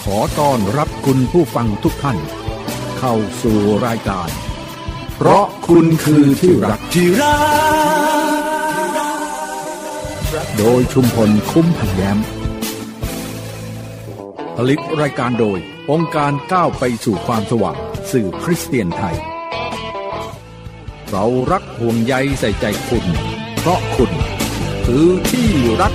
ขอต้อนรับคุณผู้ฟังทุกท่านเข้าสู่รายการเพราะคุณคือที่รักโดยชุมพลคุ้มพันแย้มผลิตรายการโดยองค์การก้าวไปสู่ความสว่างสื่อคริสเตียนไทยเรารักห่วงใยใส่ใจคุณเพราะคุณคือที่รัก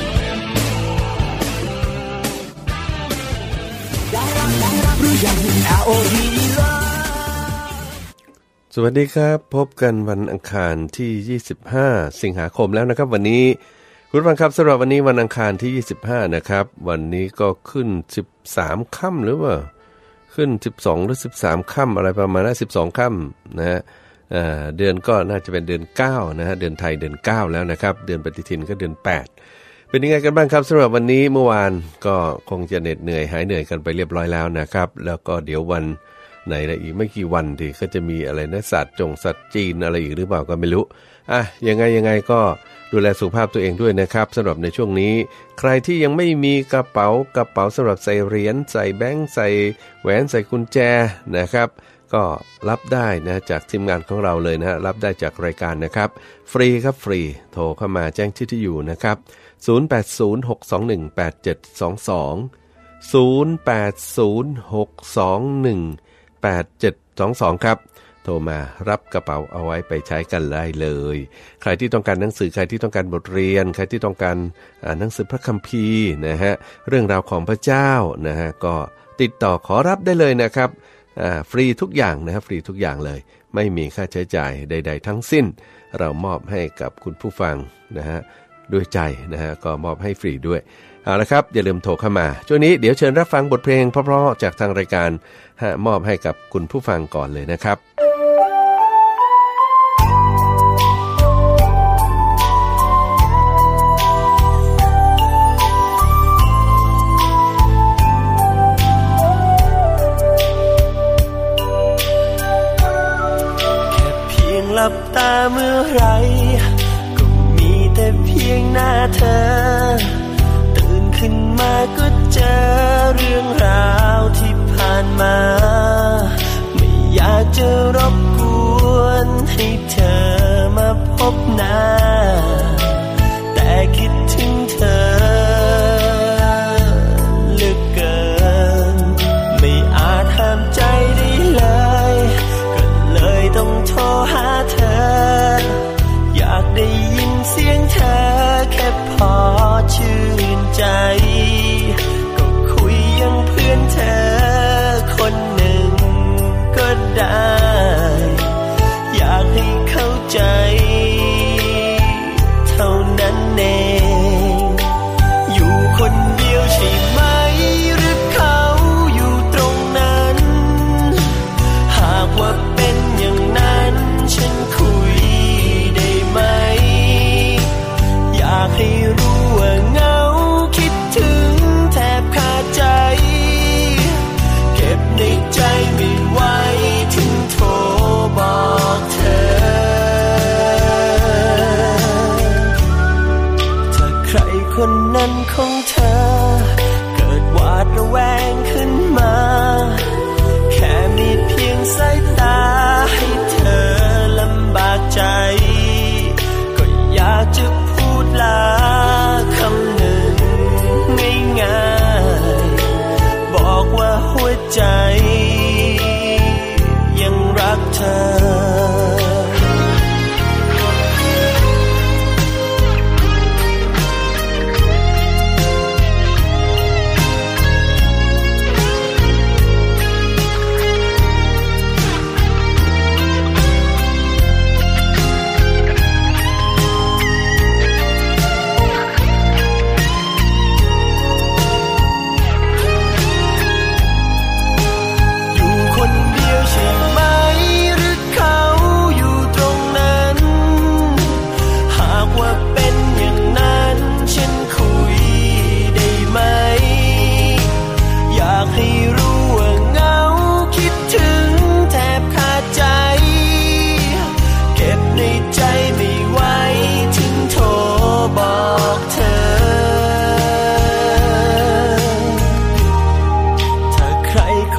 สวัสดีครับพบกันวันอังคารที่25สิงหาคมแล้วนะครับวันนี้คุณผู้ฟังครับสำหรับวันนี้วันอังคารที่25นะครับวันนี้ก็ขึ้น13ค่ำหรือว่าขึ้น12หรือ13ค่ำอะไรประมาณนั้น12ค่ำนะฮะเดือนก็น่าจะเป็นเดือน9นะฮะเดือนไทยเดือน9แล้วนะครับเดือนปฏิทินก็เดือน8เป็นยังไงกันบ้างครับสำหรับวันนี้เมื่อวานก็คงจะเหน็ดเหนื่อยหายเหนื่อยกันไปเรียบร้อยแล้วนะครับแล้วก็เดี๋ยววันไหนอีกไม่กี่วันที่ก็จะมีอะไรนะสัตว์จีนอะไรอีกหรือเปล่าก็ไม่รู้ยังไงก็ดูแลสุขภาพตัวเองด้วยนะครับสำหรับในช่วงนี้ใครที่ยังไม่มีกระเป๋าสำหรับใส่เหรียญใส่แบงค์ใส่แหวนใส่กุญแจนะครับก็รับได้นะจากทีมงานของเราเลยนะรับได้จากรายการนะครับฟรีครับฟรีโทรเข้ามาแจ้งชื่อที่อยู่นะครับ0806218722 ครับโทรมารับกระเป๋าเอาไว้ไปใช้กันได้เลยใครที่ต้องการหนังสือใครที่ต้องการบทเรียนใครที่ต้องการหนังสือพระคัมภีร์นะฮะเรื่องราวของพระเจ้านะฮะก็ติดต่อขอรับได้เลยนะครับฟรีทุกอย่างนะครับฟรีทุกอย่างเลยไม่มีค่าใช้จ่ายใดๆทั้งสิ้นเรามอบให้กับคุณผู้ฟังนะฮะด้วยใจนะฮะก็มอบให้ฟรีด้วยเอาละครับอย่าลืมโทรเข้ามาช่วงนี้เดี๋ยวเชิญรับฟังบทเพลงเพราะๆจากทางรายการมอบให้กับคุณผู้ฟังก่อนเลยนะครับหลับตาเมื่อไรก็มีแต่เพียงหน้าเธอตื่นขึ้นมาก็เจอเรื่องราวที่ผ่านมาไม่อยากจะรบกวนให้เธอมาพบหน้าแต่คิดถึงเธอเหลือเกินไม่อาจห้ามใจได้เลยก็เลยต้องโทรหาเธออยากได้ยินเสียงเธอแค่พอชื่นใจก็คุยยังเพื่อนเธอคนหนึ่งก็ได้อยากให้เข้าใจเท่านั้นเองอยู่คนเดียวใช่ไหมหรือเขาอยู่ตรงนั้นหากว่าเป็นอย่างนั้นฉันคุยได้ไหมอยากให้รู้ว่าเหงาคิดถึงแทบขาดใจเก็บในใจไม่ไหวถึงโทรบอกเธอถ้าใครคนนั้นของเธอเกิดหวาดระแวงขึ้นมาแค่มีเพียงสายตาให้เธอลำบากใจก็อยากจะพูดลาคำหนึ่งง่ายๆบอกว่าหัวใจยังรักเธอ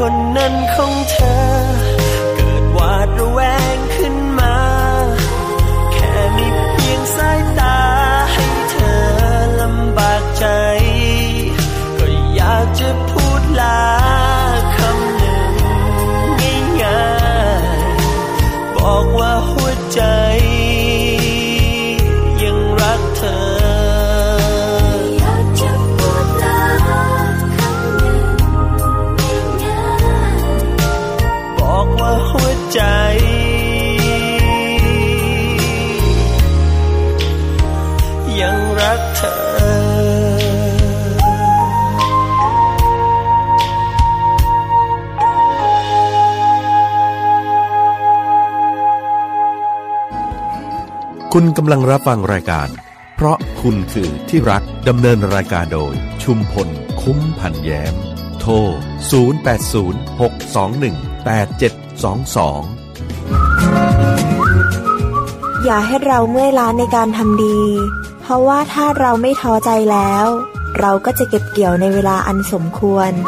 คนนั้นของเธอเกิดหวาดระแวงขึ้นมาแค่มีเพียงสายตาให้เธอลำบากใจก็อยากจะพูดลาคำหนึ่งง่ายๆบอกว่าหัวใจยังรักเธอหัวใจยังรักเธอคุณกำลังรับฟังรายการเพราะคุณคือที่รักดำเนินรายการโดยชุมพลคุ้มพันแย้มโทร0806218722 อย่าให้เราเมื่อยล้าในการทำดีเพราะว่าถ้าเราไม่ท้อใจแล้วเราก็จะเก็บเกี่ยวในเวลาอันสมควร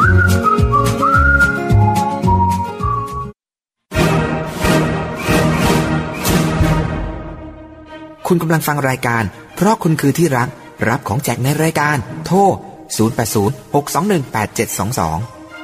คุณกำลังฟังรายการเพราะคุณคือที่รักรับของแจกในรายการโทร0806218722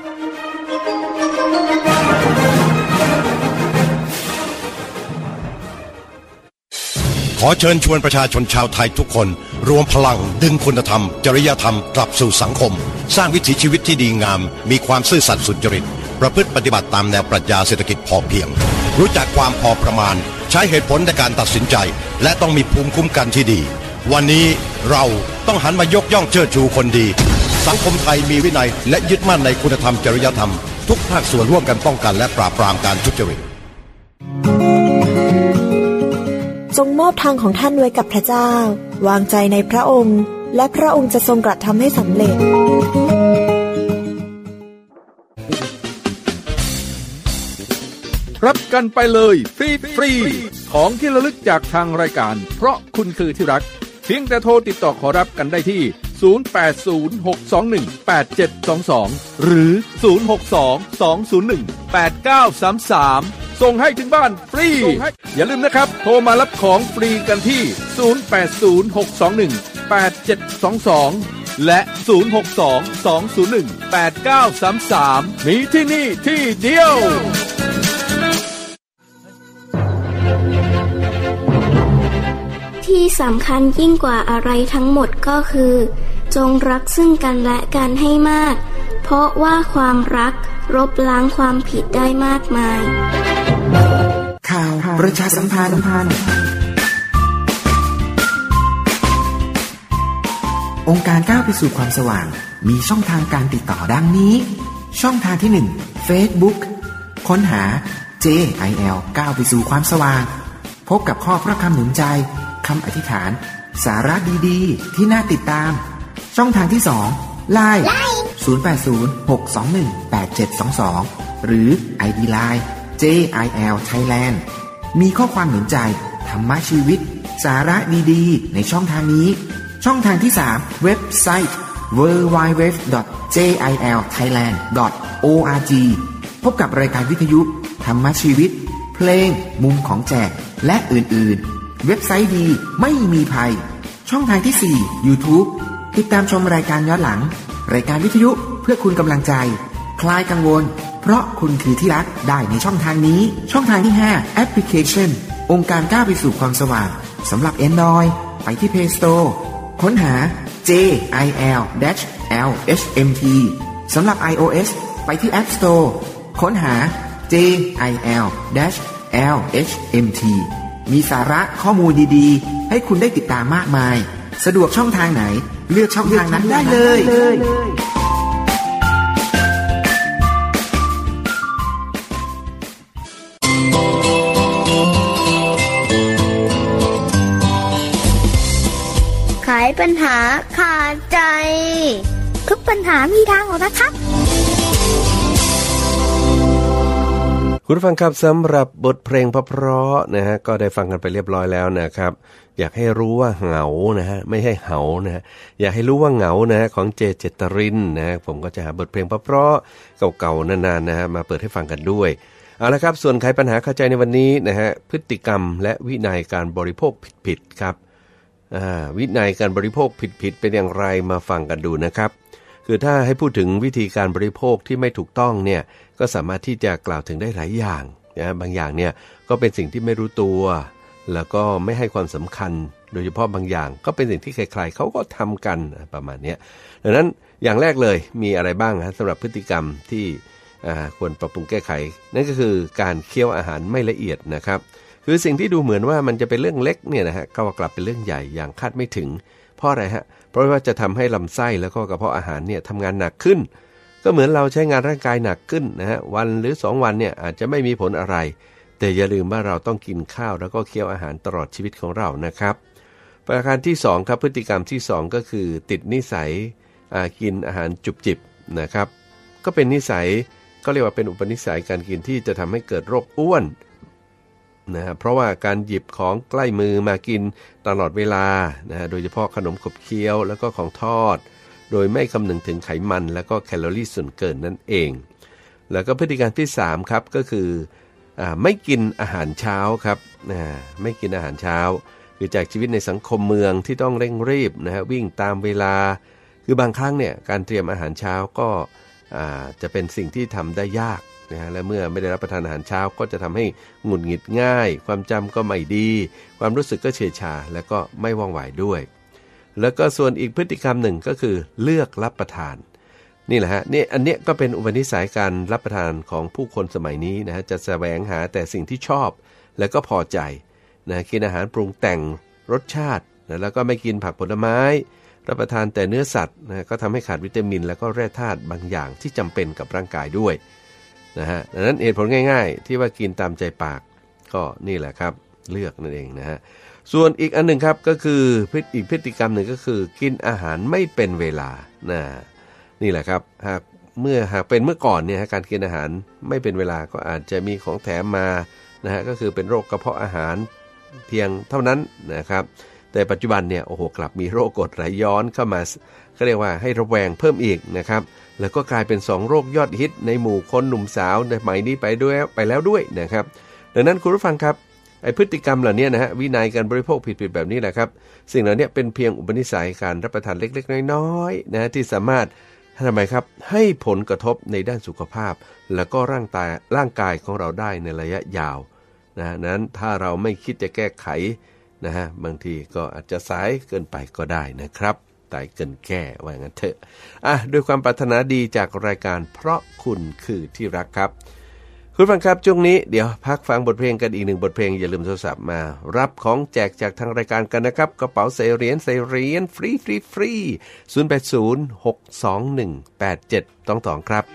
ขอเชิญชวนประชาชนชาวไทยทุกคนรวมพลังดึงคุณธรรมจริยธรรมกลับสู่สังคมสร้างวิถีชีวิตที่ดีงามมีความซื่อสัตย์สุจริตประพฤติปฏิบัติตามแนวปรัชญาเศรษฐกิจพอเพียงรู้จักความพอประมาณใช้เหตุผลในการตัดสินใจและต้องมีภูมิคุ้มกันที่ดีวันนี้เราต้องหันมายกย่องเชิดชูคนดีสังคมไทยมีวินัยและยึดมั่นในคุณธรรมจริยธรรมทุกภาคส่วนร่วมกันป้องกันและปราบปรามการทุจริตจงมอบทางของท่านไว้กับพระเจ้าวางใจในพระองค์และพระองค์จะทรงกระทำให้สำเร็จรับกันไปเลยฟรีของที่ระลึกจากทางรายการเพราะคุณคือที่รักเพียงแต่โทรติดต่อขอรับกันได้ที่0806218722หรือ0622018933ส่งให้ถึงบ้านฟรีอย่าลืมนะครับโทรมารับของฟรีกันที่0806218722และ0622018933มีที่นี่ที่เดียวที่สำคัญยิ่งกว่าอะไรทั้งหมดก็คือจงรักซึ่งกันและกันให้มากเพราะว่าความรักลบล้างความผิดได้มากมายข่าวประชาสัมพันธ์องค์การก้าวไปสู่ความสว่างมีช่องทางการติดต่อดังนี้ช่องทางที่ 1 Facebook ค้นหา JIL ก้าวไปสู่ความสว่างพบกับข้อพระคำหนุนใจคำอธิษฐานสาระดีๆที่น่าติดตามช่องทางที่ 2 LINE 0806218722หรือ ID LINE JIL Thailand มีข้อความหนุนใจธรรมะชีวิตสาระดีๆในช่องทางนี้ช่องทางที่ 3 เว็บไซต์ www.jilthailand.org พบกับรายการวิทยุธรรมะชีวิตเพลงมุมของแจกและอื่นๆเว็บไซต์ดีไม่มีภัยช่องทางที่ 4 YouTube ติดตามชมรายการย้อนหลังรายการวิทยุเพื่อคุณกำลังใจคลายกังวลเพราะคุณคือที่รักได้ในช่องทางนี้ช่องทางที่ 5 แอปพลิเคชันองค์การก้าวไปสู่ความสว่างสำหรับ Android ไปที่ Play Store ค้นหา JIL-LHMT สำหรับ iOS ไปที่ App Store ค้นหา JIL-LHMT มีสาระข้อมูลดีๆให้คุณได้ติดตามมากมายสะดวกช่องทางไหนเลือกช่องทางนั้นได้เลยไขปัญหาขาดใจทุกปัญหามีทางออกนะครับคุณฟังครับสำหรับบทเพลงเพราะๆนะฮะก็ได้ฟังกันไปเรียบร้อยแล้วนะครับอยากให้รู้ว่าเหงานะฮะไม่ใช่เหานะฮะอยากให้รู้ว่าเหงานะฮะของเจเจตรินนะผมก็จะหาบทเพลงเพราะๆเก่าๆนานๆนะฮะมาเปิดให้ฟังกันด้วยเอาละครับส่วนไขปัญหาเข้าใจในวันนี้นะฮะพฤติกรรมและวินัยการบริโภคผิดๆครับวินัยการบริโภคผิดๆเป็นอย่างไรมาฟังกันดูนะครับคือถ้าให้พูดถึงวิธีการบริโภคที่ไม่ถูกต้องเนี่ยก็สามารถที่จะกล่าวถึงได้หลายอย่างนะบางอย่างเนี่ยก็เป็นสิ่งที่ไม่รู้ตัวแล้วก็ไม่ให้ความสำคัญโดยเฉพาะบางอย่างก็เป็นสิ่งที่ใครๆเขาก็ทำกันประมาณนี้ดังนั้นอย่างแรกเลยมีอะไรบ้างสำหรับพฤติกรรมที่ควรปรับปรุงแก้ไขนั่นก็คือการเคี้ยวอาหารไม่ละเอียดนะครับคือสิ่งที่ดูเหมือนว่ามันจะเป็นเรื่องเล็กเนี่ยนะฮะก็กลับเป็นเรื่องใหญ่อย่างคาดไม่ถึงเพราะอะไรฮะเพราะว่าจะทำให้ลำไส้แล้วก็กระเพาะอาหารเนี่ยทำงานหนักขึ้นก็เหมือนเราใช้งานร่างกายหนักขึ้นนะฮะวันหรือ2วันเนี่ยอาจจะไม่มีผลอะไรแต่อย่าลืมว่าเราต้องกินข้าวแล้วก็เคี้ยวอาหารตลอดชีวิตของเรานะครับประการที่2ครับพฤติกรรมที่2ก็คือติดนิสัยกินอาหารจุบจิบนะครับก็เป็นนิสัยก็เรียกว่าเป็นอุปนิสัยการกินที่จะทำให้เกิดโรคอ้วนนะเพราะว่าการหยิบของใกล้มือมากินตลอดเวลานะโดยเฉพาะขนมขบเคี้ยวแล้วก็ของทอดโดยไม่คำนึงถึงไขมันแล้วก็แคลอรี่ส่วนเกินนั่นเองแล้วก็พฤติกรรมที่3ครับก็คือไม่กินอาหารเช้าครับไม่กินอาหารเช้าคือจากชีวิตในสังคมเมืองที่ต้องเร่งรีบนะฮะวิ่งตามเวลาคือบางครั้งเนี่ยการเตรียมอาหารเช้าก็จะเป็นสิ่งที่ทำได้ยากนะฮะและเมื่อไม่ได้รับประทานอาหารเช้าก็จะทำให้หงุดหงิดง่ายความจำก็ไม่ดีความรู้สึกก็เฉื่อยชาและก็ไม่ว่องไวด้วยแล้วก็ส่วนอีกพฤติกรรมหนึ่งก็คือเลือกรับประทานนี่แหละฮะนี่อันเนี้ยก็เป็นอุปนิสัยการรับประทานของผู้คนสมัยนี้นะฮะจะแสวงหาแต่สิ่งที่ชอบและก็พอใจนะกินอาหารปรุงแต่งรสชาตินะแล้วก็ไม่กินผักผลไม้รับประทานแต่เนื้อสัตว์นะก็ทำให้ขาดวิตามินแล้วก็แร่ธาตุบางอย่างที่จำเป็นกับร่างกายด้วยนะฮะดังนั้นเหตุผลง่ายๆที่ว่ากินตามใจปากก็นี่แหละครับเลือกนั่นเองนะฮะส่วนอีกอันหนึ่งครับก็คืออีกพฤติกรรมหนึ่งก็คือกินอาหารไม่เป็นเวลานี่แหละครับหากเป็นเมื่อก่อนเนี่ยการกินอาหารไม่เป็นเวลาก็อาจจะมีของแถมมานะฮะก็คือเป็นโรคกระเพาะอาหารเพียงเท่านั้นนะครับแต่ปัจจุบันเนี่ยโอ้โหกลับมีโรคกรดไหลย้อนเข้ามาก็เรียกว่าให้ระแวงเพิ่มอีกนะครับแล้วก็กลายเป็น2โรคยอดฮิตในหมู่คนหนุ่มสาวในสมัยนี้ไปแล้วด้วยนะครับดังนั้นคุณผู้ฟังครับไอ้พฤติกรรมเหล่านี้นะฮะวินัยการบริโภคผิดๆแบบนี้แหละครับสิ่งเหล่านี้เป็นเพียงอุปนิสัยการรับประทานเล็กๆน้อยๆนะที่สามารถทำไมครับให้ผลกระทบในด้านสุขภาพแล้วก็ร่างกายของเราได้ในระยะยาวนั้นถ้าเราไม่คิดจะแก้ไขนะฮะบางทีก็อาจจะสายเกินไปก็ได้นะครับตายเกินแก้ว่างั้นเถอะด้วยความปรารถนาดีจากรายการเพราะคุณคือที่รักครับคุณฟังครับช่วงนี้เดี๋ยวพักฟังบทเพลงกันอีก1บทเพลงอย่าลืมโทรศัพท์มารับของแจกจากทางรายการกันนะครับกระเป๋าใส่เหรียญฟรี0806218722ครับ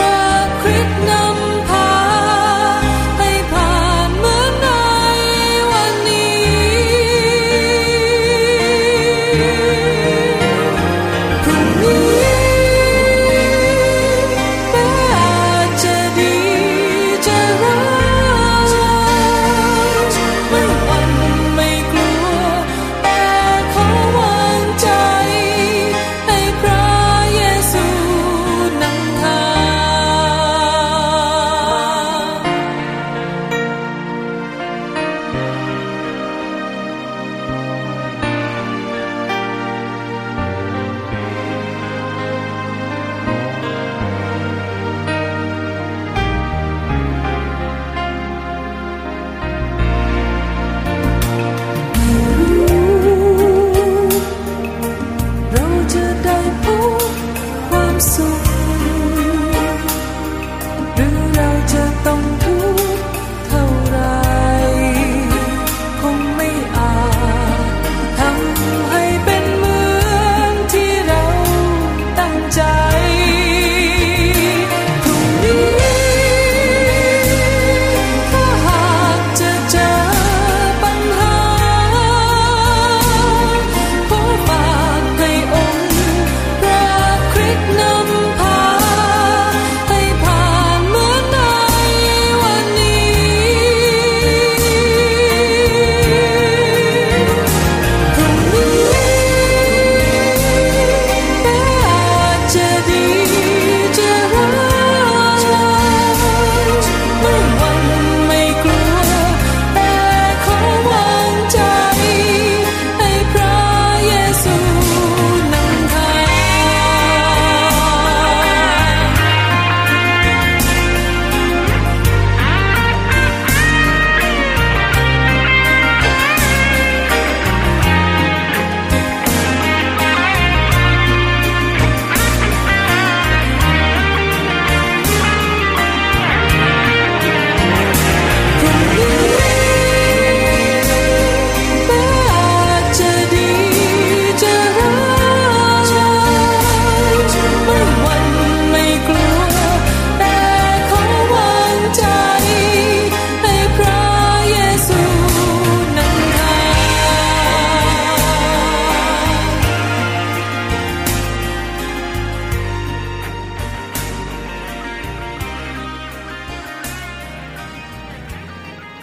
นำพาให้ผ่านเมื่อไหน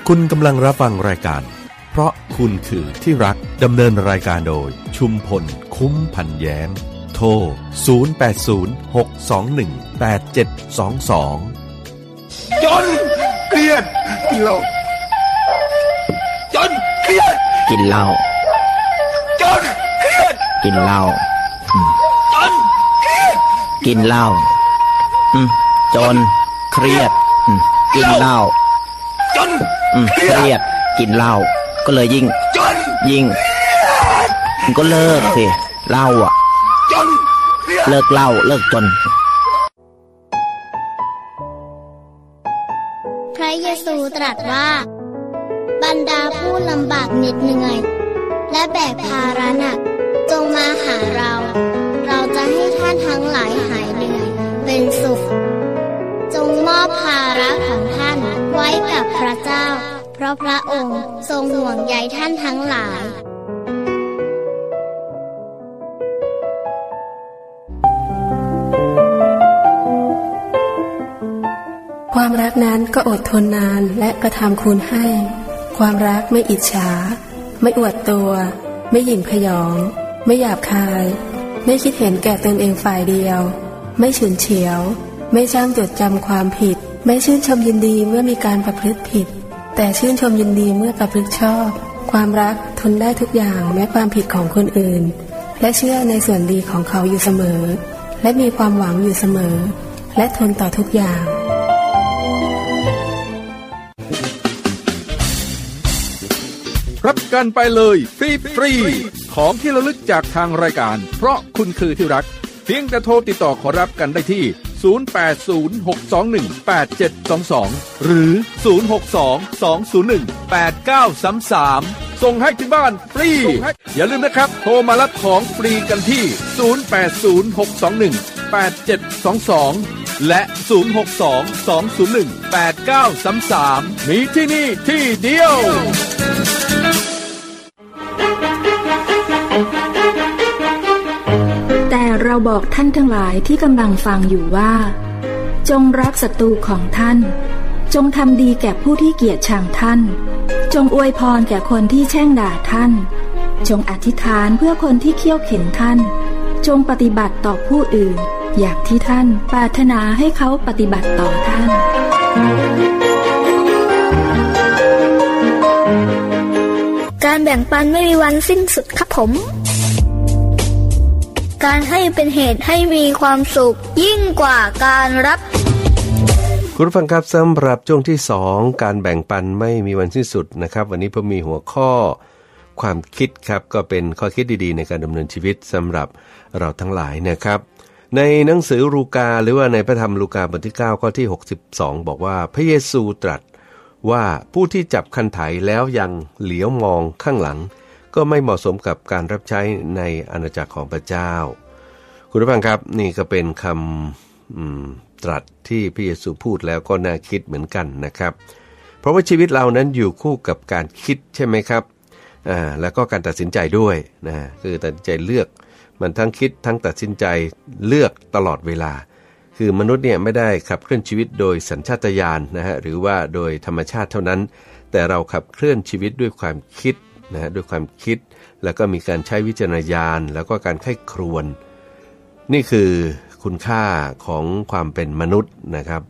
คุณกำลังรับฟังรายการเพราะคุณคือที่รักดำเนินรายการโดยชุมพลคุ้มพันแย้มโทร0806218722 จนเครียดกินเหล้าจนเครียดกินเหล้าจนเครียดกินเหล้าจนเครียดกินเหล้าจนเครียดกินเหล้าจนเครียดกินเหล้าก็เลยยิ่งก็เลิกสิเหล้าอ่ะเลิกเหล้าเลิกจนพระเยซูตรัสว่าบรรดาผู้ลำบากเหน็ดเหนื่อยและแบกภาระหนักจงมาหาเราจะให้ท่านทั้งหลายหายเหนื่อยเป็นสุขจงมอบภาระของท่านไว้กับพระเจ้าเพราะพระองค์ทรงห่วงใยท่านทั้งหลายความรักนั้นก็อดทนนานและกระทำคุณให้ความรักไม่อิจฉาไม่อวดตัวไม่หยิ่งพยองไม่หยาบคายไม่คิดเห็นแก่ตนเองฝ่ายเดียวไม่ฉุนเฉียวไม่จ้างจดจำความผิดไม่ชื่นชมยินดีเมื่อมีการประพฤติผิดแต่ชื่นชมยินดีเมื่อประพฤติชอบความรักทนได้ทุกอย่างแม้ความผิดของคนอื่นและเชื่อในส่วนดีของเขาอยู่เสมอและมีความหวังอยู่เสมอและทนต่อทุกอย่างรับกันไปเลยฟรีของที่ระลึกจากทางรายการเพราะคุณคือที่รักเพียงแต่โทรติดต่อขอรับกันได้ที่0806218722หรือ0622018933ส่งให้ถึงบ้านฟรีอย่าลืมนะครับโทรมารับของฟรีกันที่0806218722และ0622018933มีที่นี่ที่เดียวแต่เราบอกท่านทั้งหลายที่กำลังฟังอยู่ว่าจงรักศัตรูของท่านจงทำดีแก่ผู้ที่เกลียดชังท่านจงอวยพรแก่คนที่แช่งด่าท่านจงอธิษฐานเพื่อคนที่เคี่ยวเข็นท่านจงปฏิบัติต่อผู้อื่นอย่างที่ท่านปรารถนาให้เขาปฏิบัติต่อท่านการแบ่งปันไม่มีวันสิ้นสุดครับผมการให้เป็นเหตุให้มีความสุขยิ่งกว่าการรับคุณผู้ฟังครับสำหรับช่วงที่2การแบ่งปันไม่มีวันสิ้นสุดนะครับวันนี้ผมมีหัวข้อความคิดครับก็เป็นข้อคิดดีๆในการดำเนินชีวิตสำหรับเราทั้งหลายนะครับในหนังสือลูกาหรือว่าในพระธรรมลูกาบทที่9ข้อที่62บอกว่าพระเยซูตรัสว่าผู้ที่จับคันไถแล้วยังเหลียวมองข้างหลังก็ไม่เหมาะสมกับการรับใช้ในอาณาจักรของพระเจ้าคุณผู้ฟังครับนี่ก็เป็นคำตรัสที่พระเยซูพูดแล้วก็น่าคิดเหมือนกันนะครับเพราะว่าชีวิตเรานั้นอยู่คู่กับการคิดใช่ไหมครับแล้วก็การตัดสินใจด้วยนะคือตัดสินใจเลือกมันทั้งคิดทั้งตัดสินใจเลือกตลอดเวลาคือมนุษย์เนี่ยไม่ได้ขับเคลื่อนชีวิตโดยสัญชาตญาณนะฮะหรือว่าโดยธรรมชาติเท่านั้นแต่เราขับเคลื่อนชีวิตด้วยความคิดนะด้วยความคิดแล้วก็มีการใช้วิจารณญาณแล้วก็การใคร่ครวญนี่คือคุณค่าของความเป็นมนุษย์นะครับ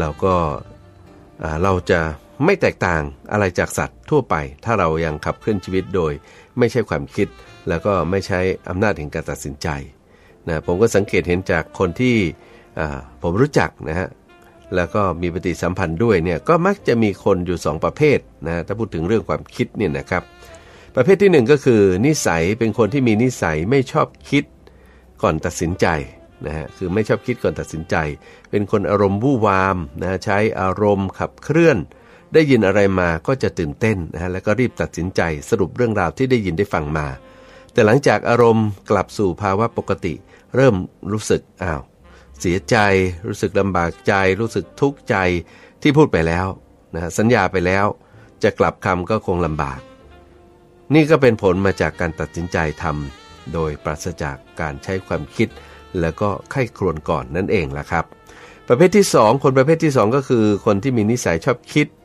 เราจะไม่แตกต่างอะไรจากสัตว์ทั่วไปถ้าเรายังขับเคลื่อนชีวิตโดยไม่ใช่ความคิดแล้วก็ไม่ใช้อำนาจแห่งการตัดสินใจนะผมก็สังเกตเห็นจากคนที่ผมรู้จักนะฮะแล้วก็มีปฏิสัมพันธ์ด้วยเนี่ยก็มักจะมีคนอยู่2ประเภทนะถ้าพูดถึงเรื่องความคิดเนี่ยนะครับประเภทที่1ก็คือนิสัยเป็นคนที่มีนิสัยไม่ชอบคิดก่อนตัดสินใจนะฮะคือไม่ชอบคิดก่อนตัดสินใจเป็นคนอารมณ์วู่วามนะใช้อารมณ์ขับเคลื่อนได้ยินอะไรมาก็จะตื่นเต้นนะฮะแล้วก็รีบตัดสินใจสรุปเรื่องราวที่ได้ยินได้ฟังมาแต่หลังจากอารมณ์กลับสู่ภาวะปกติเริ่มรู้สึกเสียใจรู้สึกลำบากใจรู้สึกทุกข์ใจที่พูดไปแล้วนะสัญญาไปแล้วจะกลับคำก็คงลำบากนี่ก็เป็นผลมาจากการตัดสินใจทำโดยปราศจากการใช้ความคิดแล้วก็ไข้ครวญก่อนนั่นเองล่ะครับประเภทที่2คนประเภทที่2ก็คือคนที่มีนิสัยชอบคิด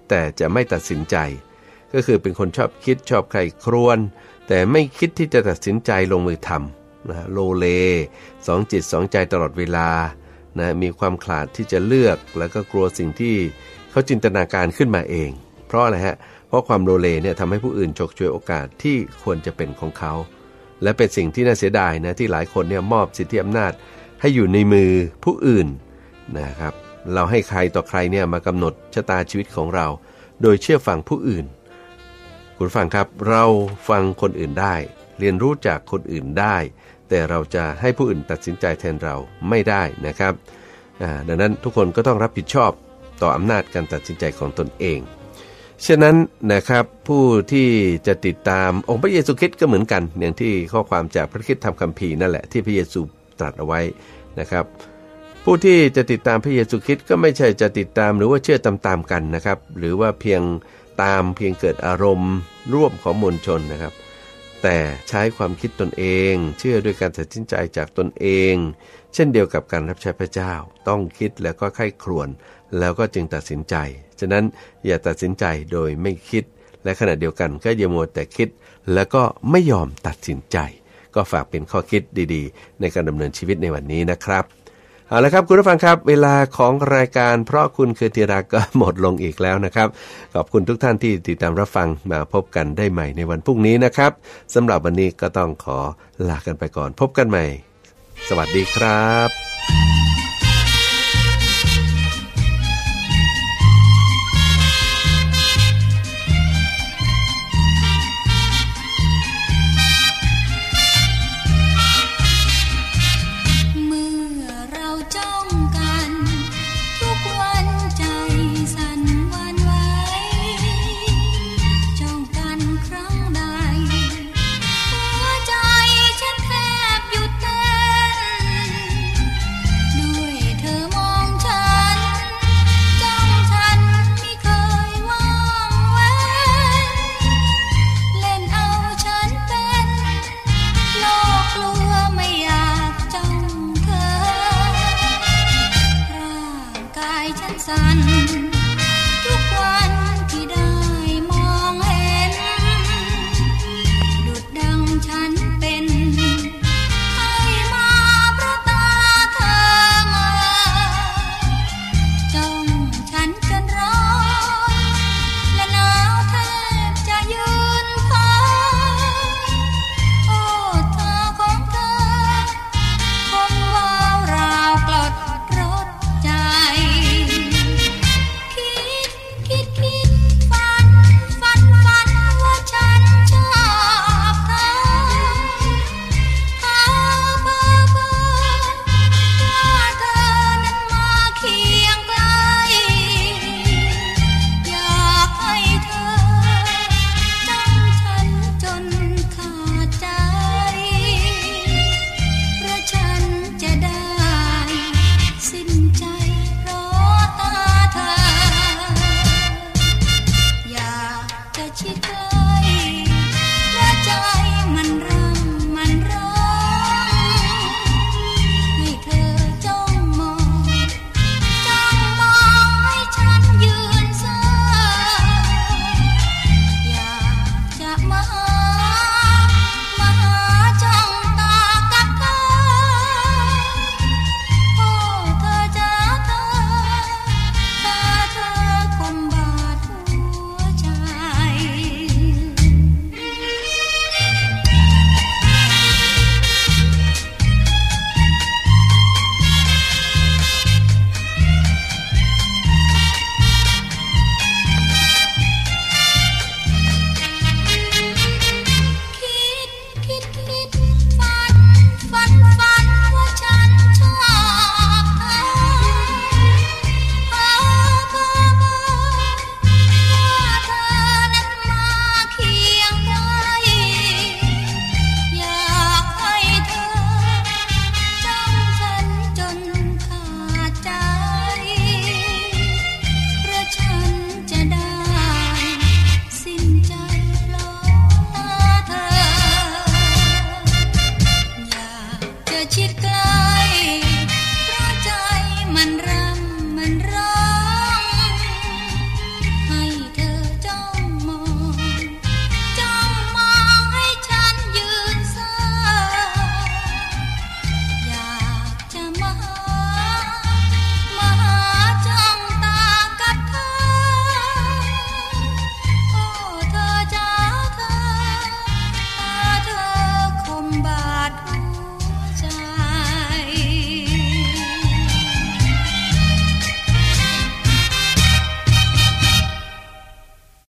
แต่จะไม่ตัดสินใจก็คือเป็นคนชอบคิดชอบใคร่ครวญแต่ไม่คิดที่จะตัดสินใจลงมือทำนะโลเลสองจิตสองใจตลอดเวลานะมีความขลาดที่จะเลือกแล้วก็กลัวสิ่งที่เขาจินตนาการขึ้นมาเองเพราะอะไรฮะเพราะความโลเลเนี่ยทำให้ผู้อื่นฉกฉวยโอกาสที่ควรจะเป็นของเขาและเป็นสิ่งที่น่าเสียดายนะที่หลายคนเนี่ยมอบสิทธิอำนาจให้อยู่ในมือผู้อื่นนะครับเราให้ใครต่อใครเนี่ยมากำหนดชะตาชีวิตของเราโดยเชื่อฟังผู้อื่นคุณฟังครับเราฟังคนอื่นได้เรียนรู้จากคนอื่นได้แต่เราจะให้ผู้อื่นตัดสินใจแทนเราไม่ได้นะครับดังนั้นทุกคนก็ต้องรับผิดชอบต่ออำนาจการตัดสินใจของตนเองฉะนั้นนะครับผู้ที่จะติดตามองค์พระเยซูคริสต์ก็เหมือนกันอย่างที่ข้อความจากพระคริสตธรรมคัมภีร์นั่นแหละที่พระเยซูตรัสเอาไว้นะครับผู้ที่จะติดตามพระเยซูคริสต์ก็ไม่ใช่จะติดตามหรือว่าเชื่อตามๆกันนะครับหรือว่าเพียงเกิดอารมณ์ร่วมของมวลชนนะครับแต่ใช้ความคิดตนเองเชื่อด้วยการตัดสินใจจากตนเองเช่นเดียวกับการรับใช้พระเจ้าต้องคิดแล้วก็ใคร่ครวญแล้วก็จึงตัดสินใจฉะนั้นอย่าตัดสินใจโดยไม่คิดและขณะเดียวกันก็อย่ามัวแต่คิดแล้วก็ไม่ยอมตัดสินใจก็ฝากเป็นข้อคิดดีๆในการดำเนินชีวิตในวันนี้นะครับเอาละครับคุณผู้ฟังครับเวลาของรายการเพราะคุณคือที่รักก็หมดลงอีกแล้วนะครับขอบคุณทุกท่านที่ติดตามรับฟังมาพบกันได้ใหม่ในวันพรุ่งนี้นะครับสำหรับวันนี้ก็ต้องขอลากันไปก่อนพบกันใหม่สวัสดีครับ